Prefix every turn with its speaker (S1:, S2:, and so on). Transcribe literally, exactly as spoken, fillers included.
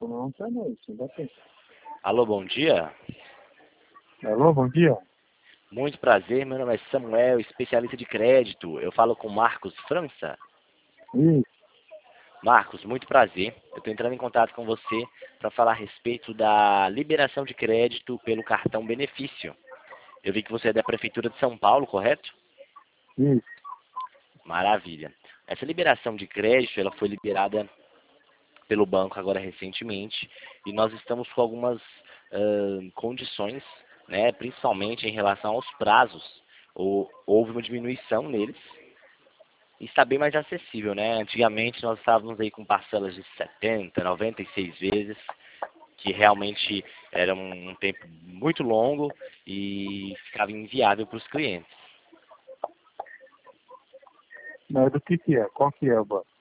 S1: não tá não, isso dá tempo.
S2: Alô, bom dia.
S1: Alô, bom dia.
S2: Muito prazer, meu nome é Samuel, especialista de crédito. Eu falo com Marcos França.
S1: Isso.
S2: Marcos, muito prazer. Eu estou entrando em contato com você para falar a respeito da liberação de crédito pelo cartão benefício. Eu vi que você é da Prefeitura de São Paulo, correto?
S1: Isso.
S2: Maravilha. Essa liberação de crédito, ela foi liberada pelo banco agora recentemente e nós estamos com algumas uh, condições, né, principalmente em relação aos prazos. Ou, houve uma diminuição neles e está bem mais acessível, né? Antigamente nós estávamos aí com parcelas de setenta, noventa e seis vezes, que realmente era um, um tempo muito longo e ficava inviável para os clientes.
S1: Mas do que que é? Qual que é o banco?